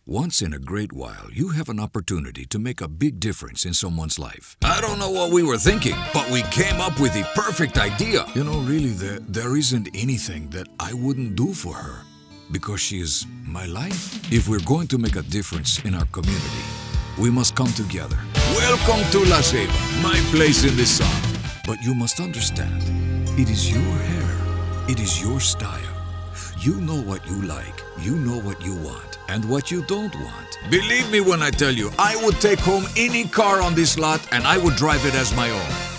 Once in a great while, you have an opportunity to make a big difference in someone's life. I don't know what we were thinking, but we came up with the perfect idea. Really, there isn't anything that I wouldn't do for her, because she is my life. If we're going to make a difference in our community, we must come together. Welcome to La Ceiba, my place in the sun. But you must understand, it is your hair, it is your style. You know what you like, you know what you want, and what you don't want. Believe me when I tell you, I would take home any car on this lot and I would drive it as my own.